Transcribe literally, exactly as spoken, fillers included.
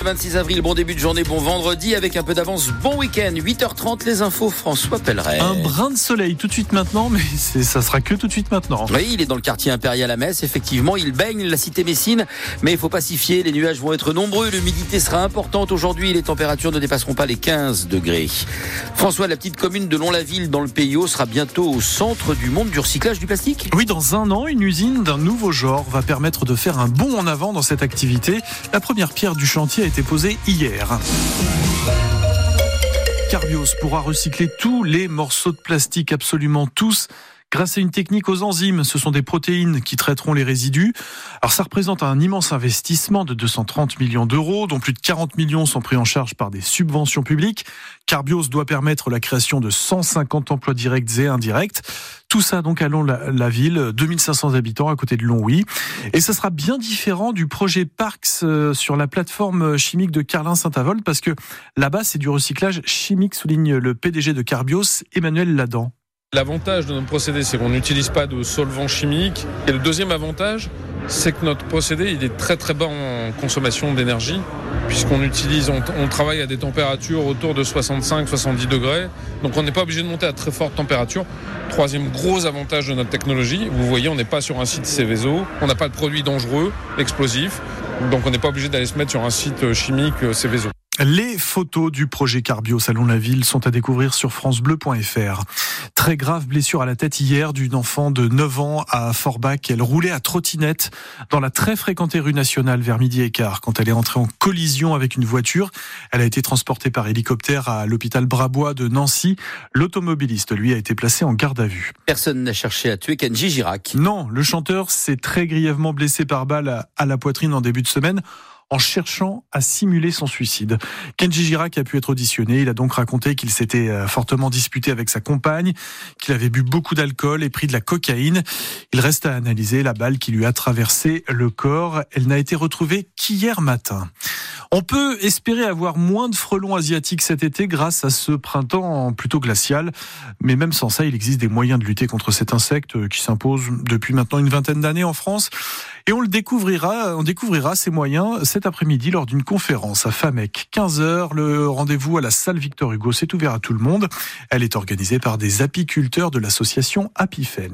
vingt-six avril, bon début de journée, bon vendredi, avec un peu d'avance, bon week-end, huit heures trente, les infos, François Pelleret. Un brin de soleil tout de suite maintenant, mais c'est, ça sera que tout de suite maintenant. Oui, il est dans le quartier impérial à Metz, effectivement, il baigne la cité messine, mais il faut pas s'y fier, les nuages vont être nombreux, l'humidité sera importante aujourd'hui, les températures ne dépasseront pas les quinze degrés. François, la petite commune de Lons-la-Ville dans le Pays Haut sera bientôt au centre du monde du recyclage du plastique. Oui, dans un an, une usine d'un nouveau genre va permettre de faire un bond en avant dans cette activité. La première pierre du chantier a été posée hier. Carbios pourra recycler tous les morceaux de plastique, absolument tous, grâce à une technique aux enzymes. Ce sont des protéines qui traiteront les résidus. Alors ça représente un immense investissement de deux cent trente millions d'euros, dont plus de quarante millions sont pris en charge par des subventions publiques. Carbios doit permettre la création de cent cinquante emplois directs et indirects. Tout ça donc à Lons-la-Ville, deux mille cinq cents habitants à côté de Longwy. Et ça sera bien différent du projet Parks sur la plateforme chimique de Carlin-Saint-Avold, parce que là-bas c'est du recyclage chimique, souligne le P D G de Carbios, Emmanuel Ladan. L'avantage de notre procédé, c'est qu'on n'utilise pas de solvants chimiques. Et le deuxième avantage, c'est que notre procédé, il est très très bas en consommation d'énergie, puisqu'on utilise, on, on travaille à des températures autour de soixante-cinq à soixante-dix degrés. Donc on n'est pas obligé de monter à très forte température. Troisième gros avantage de notre technologie, vous voyez, on n'est pas sur un site Céveso, on n'a pas de produits dangereux, explosifs. Donc on n'est pas obligé d'aller se mettre sur un site chimique Céveso. Les photos du projet Carbios à Lons-la-Ville sont à découvrir sur francebleu point f r. Très grave blessure à la tête hier d'une enfant de neuf ans à Forbach. Elle roulait à trottinette dans la très fréquentée rue nationale vers midi et quart quand elle est entrée en collision avec une voiture. Elle a été transportée par hélicoptère à l'hôpital Brabois de Nancy. L'automobiliste, lui, a été placé en garde à vue. Personne n'a cherché à tuer Kenji Girac. Non, le chanteur s'est très grièvement blessé par balle à la poitrine en début de semaine, en cherchant à simuler son suicide. Kenji Girac a pu être auditionné. Il a donc raconté qu'il s'était fortement disputé avec sa compagne, qu'il avait bu beaucoup d'alcool et pris de la cocaïne. Il reste à analyser la balle qui lui a traversé le corps. Elle n'a été retrouvée qu'hier matin. On peut espérer avoir moins de frelons asiatiques cet été grâce à ce printemps plutôt glacial. Mais même sans ça, il existe des moyens de lutter contre cet insecte qui s'impose depuis maintenant une vingtaine d'années en France. Et on le découvrira, on découvrira ces moyens cet après-midi lors d'une conférence à Famec. quinze heures, le rendez-vous à la salle Victor Hugo, c'est ouvert à tout le monde. Elle est organisée par des apiculteurs de l'association Apifel.